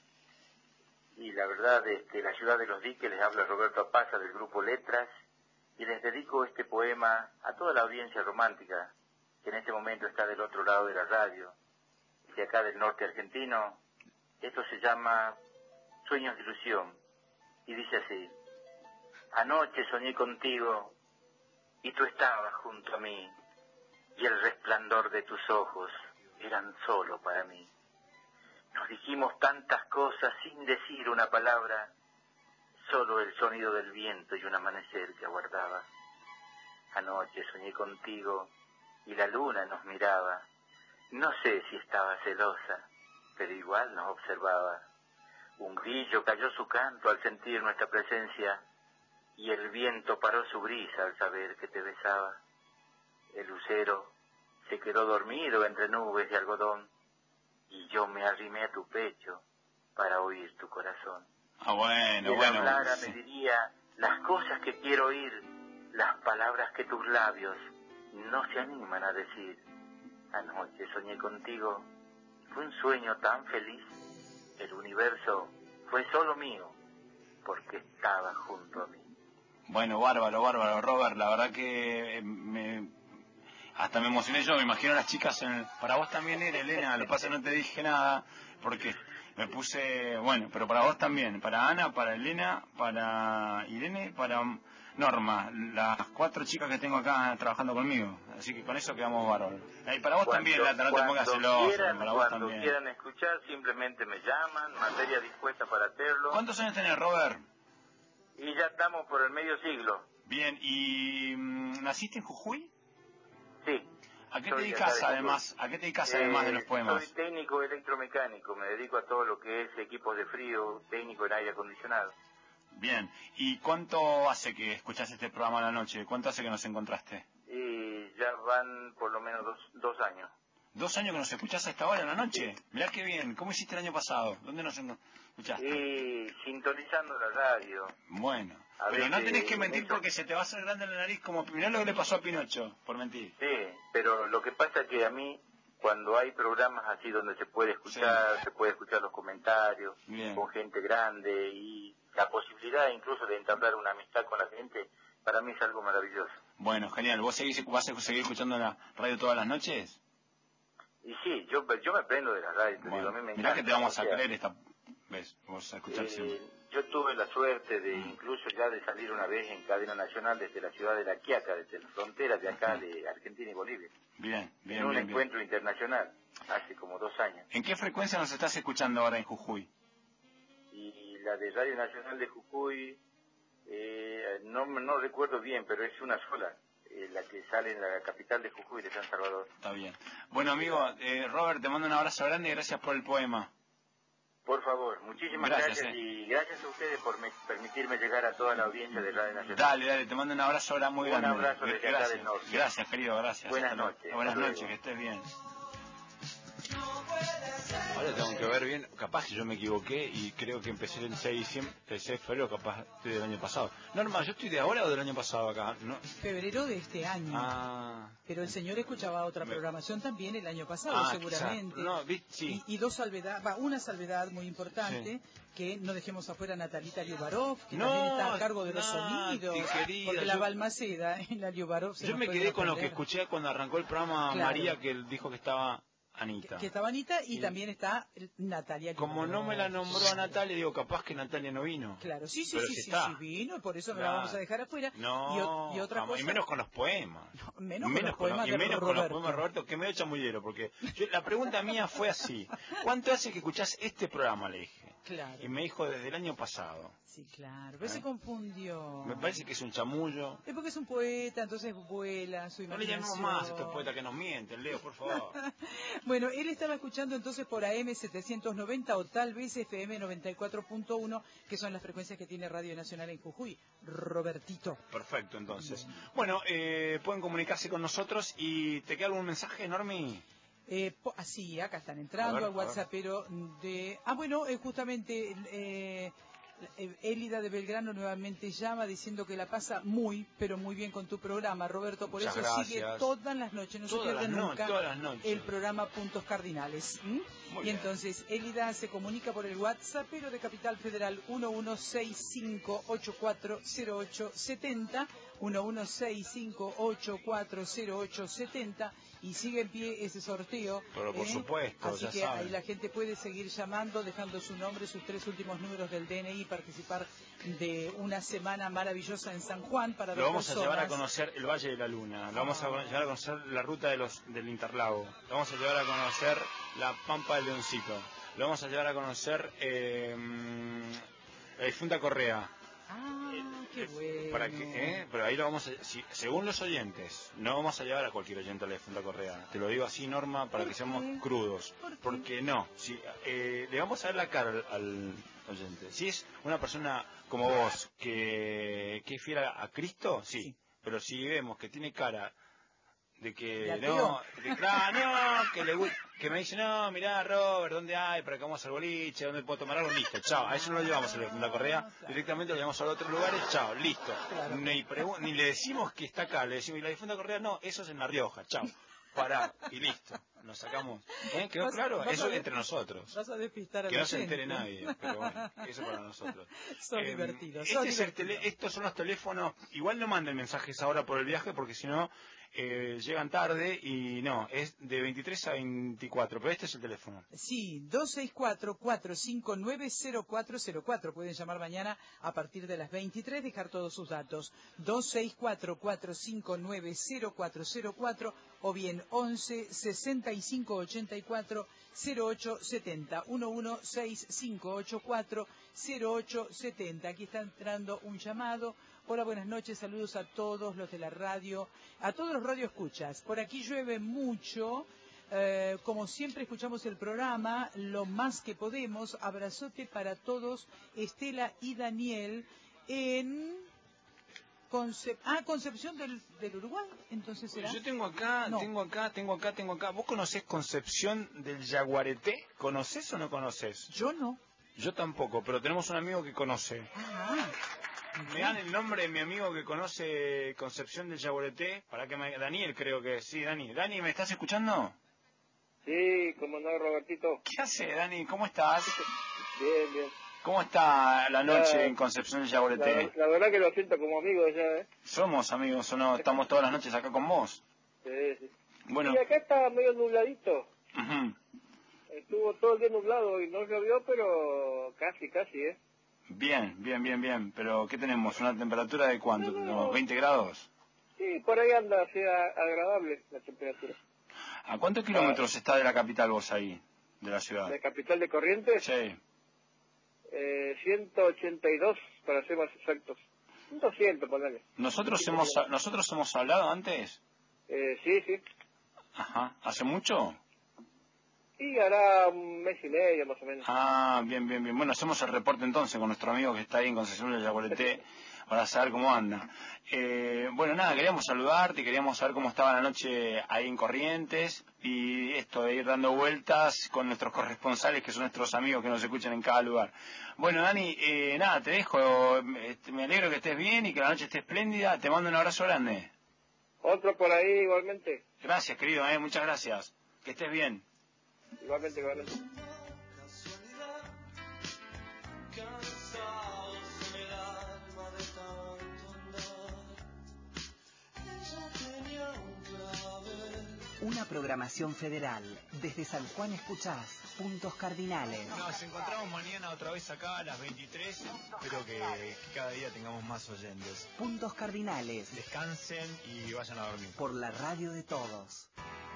Y la verdad es que la ciudad de los diques, les habla Roberto Apaza del grupo Letras, y les dedico este poema a toda la audiencia romántica que en este momento está del otro lado de la radio, de acá del norte argentino. Esto se llama Sueños de Ilusión, y dice así: anoche soñé contigo, y tú estabas junto a mí, y el resplandor de tus ojos eran solo para mí. Nos dijimos tantas cosas sin decir una palabra, solo el sonido del viento y un amanecer que aguardaba. Anoche soñé contigo y la luna nos miraba. No sé si estaba celosa, pero igual nos observaba. Un grillo cayó su canto al sentir nuestra presencia y el viento paró su brisa al saber que te besaba. El lucero se quedó dormido entre nubes de algodón y yo me arrimé a tu pecho para oír tu corazón. Ah, bueno, Si él bueno. hablara sí. me diría las cosas que quiero oír, las palabras que tus labios no se animan a decir. Anoche soñé contigo, fue un sueño tan feliz, el universo fue solo mío, porque estaba junto a mí. Bueno, bárbaro, bárbaro, Robert, la verdad que eh, me... hasta me emocioné yo, me imagino a las chicas en el... Para vos también era, Elena, lo que pasa es que no te dije nada, porque me puse... Bueno, pero para vos también, para Ana, para Elena, para Irene, para Norma, las cuatro chicas que tengo acá trabajando conmigo, así que con eso quedamos bárbaros. Y para vos Cuando- también, Lata, no te pongas cuando celoso, quieran, para vos cuando también. quieran escuchar, simplemente me llaman, materia dispuesta para hacerlo. ¿Cuántos años tenés, Robert? Y ya estamos por el medio siglo. Bien, ¿y mm, naciste en Jujuy? Sí. ¿A qué te Soy de dedicas acá de además? Jujuy. ¿A qué te dedicas además de los Eh, poemas? Soy técnico electromecánico, me dedico a todo lo que es equipos de frío, técnico en aire acondicionado. Bien, ¿y cuánto hace que escuchás este programa a la noche? ¿Cuánto hace que nos encontraste? Y ya van por lo menos dos, dos años. ¿Dos años que nos escuchás a esta hora en la noche? Mirá qué bien, ¿cómo hiciste el año pasado? ¿Dónde nos en- escuchaste? Y sintonizando la radio. Bueno, A pero no veces tenés que en mentir eso- porque se te va a hacer grande la nariz, como mirá lo que le pasó a Pinocho, por mentir. Sí, pero lo que pasa es que a mí, cuando hay programas así donde se puede escuchar, se puede escuchar los comentarios, Bien. con gente grande y la posibilidad incluso de entablar una amistad con la gente, para mí es algo maravilloso. Bueno, genial, ¿vos seguís, vas a seguir escuchando la radio todas las noches? Y sí, yo, yo me prendo de la radio, te digo, a mí me Mirá encanta. que te vamos o a sea, creer esta vez, vamos a escuchar eh, siempre. yo tuve la suerte de Mm. incluso ya de salir una vez en cadena nacional desde la ciudad de La Quiaca, desde la frontera de acá de Argentina y Bolivia, Bien, bien, en un bien, bien. encuentro internacional, hace como dos años. ¿En qué frecuencia nos estás escuchando ahora en Jujuy? Y la de Radio Nacional de Jujuy, eh, no, no recuerdo bien, pero es una sola, eh, la que sale en la capital de Jujuy, de San Salvador. Está bien. Bueno, amigo, eh, Robert, te mando un abrazo grande y gracias por el poema. Por favor, muchísimas Gracias, gracias, eh. y gracias a ustedes por me- permitirme llegar a toda la audiencia de Radio Nacional. Dale, dale, te mando un abrazo ahora muy Un grande. abrazo desde acá gracias, del norte. gracias, querido, gracias. Buenas Hasta luego. noches. Buenas Hasta noches, luego. que estés bien. No puede ser. Hola. ahora tengo que ver bien, capaz que yo me equivoqué y creo que empecé el seis de diciembre, el seis de febrero, capaz del año pasado. Norma, ¿yo estoy de ahora o del año pasado acá? No. Febrero de este año. Ah. Pero el señor escuchaba otra Me... programación también el año pasado, ah, seguramente. No, sí. y, y dos salvedades, va, una salvedad muy importante, sí. que no dejemos afuera a Natalita Liubarov, que no, también está a cargo de los no, sonidos. Querida, porque yo... la Balmaceda y la Liubarov se Yo me quedé con aprender. lo que escuché cuando arrancó el programa, claro. María, que dijo que estaba Anita. Que, que estaba Anita y, y también está Natalia. Como no me la nombró a Natalia, digo, capaz que Natalia no vino. Claro, sí, sí, Pero sí, sí, sí, está. sí vino, y por eso no claro. la vamos a dejar afuera. No, y, y otra cosa... y menos con los poemas. No, menos, menos con los poemas con, de y menos Roberto. con los poemas de Roberto, que me dio chamullero, porque yo, la pregunta mía fue así. ¿Cuánto hace que escuchás este programa? Le dije. Claro. Y me dijo desde el año pasado. Sí, claro, pero ¿eh? Se confundió. Me parece que es un chamullo. Es porque es un poeta, entonces vuela su imaginación. No le llamemos más a estos poetas que nos mienten, Leo, por favor. Bueno, él estaba escuchando entonces por A M setecientos noventa o tal vez F M noventa y cuatro punto uno, que son las frecuencias que tiene Radio Nacional en Jujuy. Robertito. Perfecto, entonces. Bien. Bueno, eh, pueden comunicarse con nosotros y ¿te queda algún mensaje, Normi? Eh, así, acá están entrando ver, al WhatsApp, pero de... Ah, bueno, eh, justamente... Eh, Élida de Belgrano nuevamente llama diciendo que la pasa muy, pero muy bien con tu programa, Roberto. Por Muchas eso gracias. sigue todas las noches, no todas se pierde no, nunca todas las noches. el programa Puntos Cardinales. ¿Mm? Y bien. Entonces, Élida se comunica por el WhatsApp, pero de Capital Federal uno uno seis cinco ocho cuatro cero ocho siete cero, uno uno seis cinco ocho cuatro cero ocho siete cero, y sigue en pie ese sorteo. Pero por ¿eh? supuesto, Así ya que saben. ahí la gente puede seguir llamando, dejando su nombre, sus tres últimos números del D N I, participar de una semana maravillosa en San Juan para Lo dos vamos personas. a llevar a conocer el Valle de la Luna, lo vamos a llevar a conocer la ruta de los del Interlago, lo vamos a llevar a conocer la Pampa del Leoncito, lo vamos a llevar a conocer eh, la difunta Correa. Ah, qué bueno. Para que, ¿eh? Pero ahí lo vamos a, si, según los oyentes, no vamos a llevar a cualquier oyente a la difunta Correa. Te lo digo así, Norma, para que seamos crudos. ¿Por Porque no, si eh, le vamos a ver la cara al, al oyente. Si es una persona como vos que, que es fiel a, a Cristo, sí. sí. Pero si vemos que tiene cara de que no, de, claro, no, que le que me dice, no, mirá, Robert, ¿dónde hay? ¿Para qué vamos al boliche? ¿Dónde puedo tomar algo? Listo, chao. A eso no lo llevamos a la Funda Correa, claro. Directamente lo llevamos a otros lugares, chao, listo. Claro. Ni, ni le decimos que está acá, le decimos, ¿y la Funda Correa? No, eso es en La Rioja, chao. Pará, y listo. Nos sacamos. ¿Eh? ¿Quedó vas, claro? Vas eso es entre nosotros. Vas a despistar a que la no se gente. entere nadie, pero bueno, eso para nosotros. Son eh, divertidos. Este son es divertidos. El tele, estos son los teléfonos. Igual no manden mensajes ahora por el viaje porque si no eh, llegan tarde y no, es de veintitrés a veinticuatro, pero este es el teléfono. Sí, dos seis cuatro, cuatro cinco nueve, cero cuatro cero cuatro. Pueden llamar mañana a partir de las veintitrés, dejar todos sus datos. dos seis cuatro, cuatro cinco nueve, cero cuatro cero cuatro o bien once sesenta y cinco ochenta y cuatro cero ocho setenta, uno uno seis cinco ocho cuatro cero ocho setenta. Aquí está entrando un llamado. Hola, buenas noches, saludos a todos los de la radio, a todos los radioescuchas. Por aquí llueve mucho, eh, como siempre escuchamos el programa, lo más que podemos. Abrazote para todos, Estela y Daniel, en Concep ah, Concepción del, del Uruguay, entonces será. Yo tengo acá, no. tengo acá, tengo acá, tengo acá. ¿Vos conocés Concepción del Yaguareté? ¿Conocés o no conocés? Yo no. Yo tampoco, pero tenemos un amigo que conoce. Ah. Me dan el nombre de mi amigo que conoce Concepción del Yaguareté, para que me... Daniel creo que sí, Dani. Dani, ¿me estás escuchando? Sí, como no, Robertito. ¿Qué hace, Dani? ¿Cómo estás? Bien, bien. ¿Cómo está la noche la, en Concepción del Yaguareté? La, la verdad que lo siento como amigo ya, ¿eh? Somos amigos, ¿o no? Estamos todas las noches acá con vos. Sí, sí. Bueno. Y acá está medio nubladito. Uh-huh. Estuvo todo el día nublado y no llovió, pero casi, casi, ¿eh? Bien, bien, bien, bien. Pero, ¿qué tenemos? ¿Una temperatura de cuánto? No, no. ¿veinte grados? Sí, por ahí anda, así agradable la temperatura. ¿A cuántos kilómetros ah. está de la capital vos ahí, de la ciudad? ¿De capital de Corrientes? Sí. Eh, ciento ochenta y dos, para ser más exactos. doscientos, ponele. ¿Nosotros hemos, ¿Nosotros hemos hablado antes? Eh, sí, sí. Ajá. ¿Hace mucho? Sí, hará un mes y medio más o menos. Ah, bien, bien, bien. Bueno, hacemos el reporte entonces con nuestro amigo que está ahí en Concepción del Yaguareté. para saber cómo anda. Eh, bueno, nada, queríamos saludarte, queríamos saber cómo estaba la noche ahí en Corrientes y esto de ir dando vueltas con nuestros corresponsales, que son nuestros amigos que nos escuchan en cada lugar. Bueno, Dani, eh, nada, te dejo, me alegro que estés bien y que la noche esté espléndida, te mando un abrazo grande. Otro por ahí igualmente. Gracias, querido, eh, muchas gracias, que estés bien. Igualmente, igualmente. Una programación federal. Desde San Juan escuchás Puntos Cardinales. Nos encontramos mañana otra vez acá a las veintitrés. Espero que, que cada día tengamos más oyentes. Puntos Cardinales. Descansen y vayan a dormir. Por la radio de todos.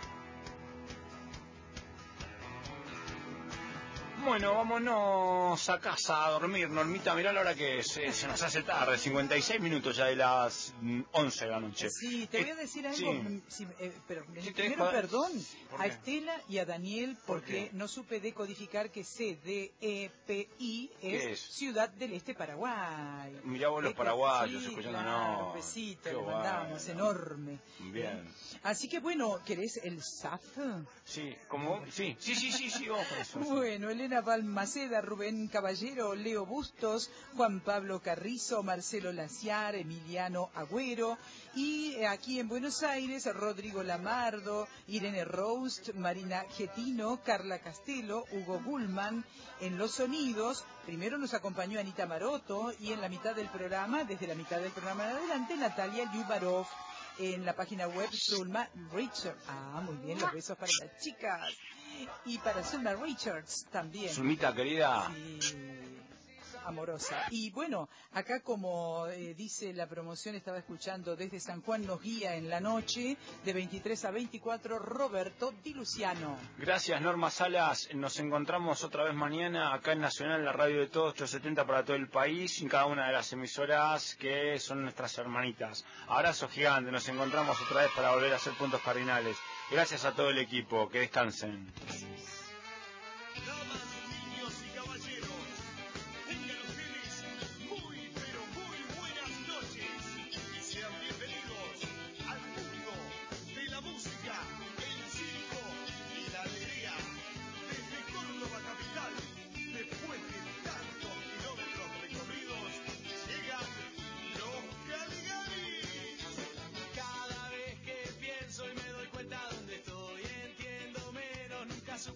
Bueno, vámonos a casa a dormir, Normita, mirá la hora que es, eh, se nos hace tarde, cincuenta y seis minutos ya de las once de la noche. Sí, te voy a decir algo, sí. si, eh, pero Sí, primero dejo... perdón ¿Por a qué? Estela y a Daniel porque ¿Por no supe decodificar que C D E P I es, es? Ciudad del Este, Paraguay. Mirá vos los Es que- paraguayos sí, escuchando, claro, no. un besito, Qué le bueno. mandamos, enorme. Bien. Así que bueno, ¿querés el S A F? Sí, como, sí, sí, sí, sí, sí, vamos con eso. Bueno, Elena Balmaceda, Rubén Caballero, Leo Bustos, Juan Pablo Carrizo, Marcelo Laciar, Emiliano Agüero y eh, aquí en Buenos Aires, Rodrigo Lamardo, Irene Roust, Marina Getino, Carla Castelo, Hugo Gullman. En los sonidos, primero nos acompañó Anita Maroto y en la mitad del programa, desde la mitad del programa en adelante, Natalia Lyubarov. En la página web Zulma Richards. Ah, muy bien, los besos para las chicas. Y para Zulma Richards también. Zulmita, querida. Sí, amorosa. Y bueno, acá como eh, dice la promoción, estaba escuchando desde San Juan nos guía en la noche, de veintitrés a veinticuatro, Roberto Di Luciano. Gracias, Norma Salas. Nos encontramos otra vez mañana acá en Nacional, la radio de todos, ochocientos setenta para todo el país, en cada una de las emisoras que son nuestras hermanitas. Abrazo gigante, nos encontramos otra vez para volver a hacer Puntos Cardinales. Gracias a todo el equipo, que descansen. Cada vez que pienso y me doy cuenta dónde estoy, entiendo menos, nunca supe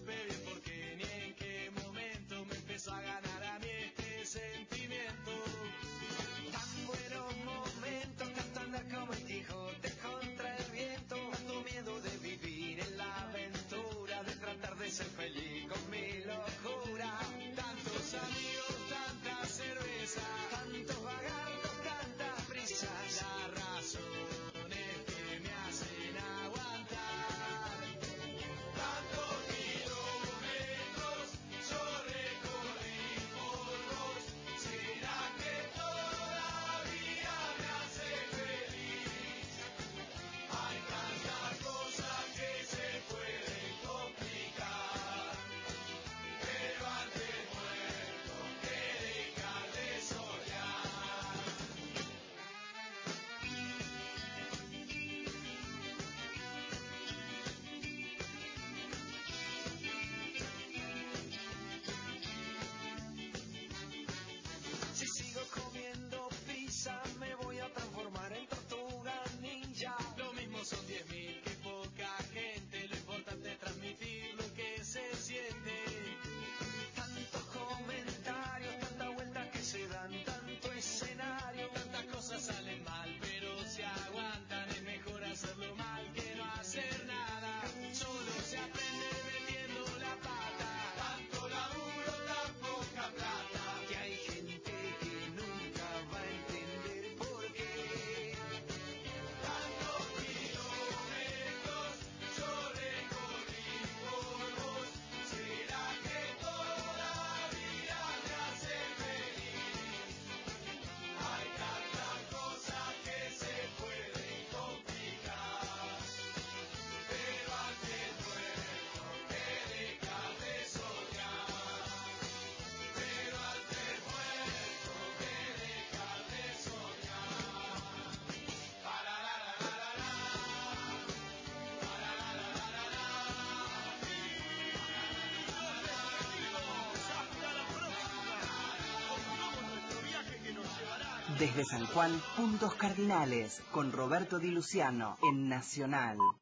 Desde San Juan, Puntos Cardinales, con Roberto Di Luciano, en Nacional.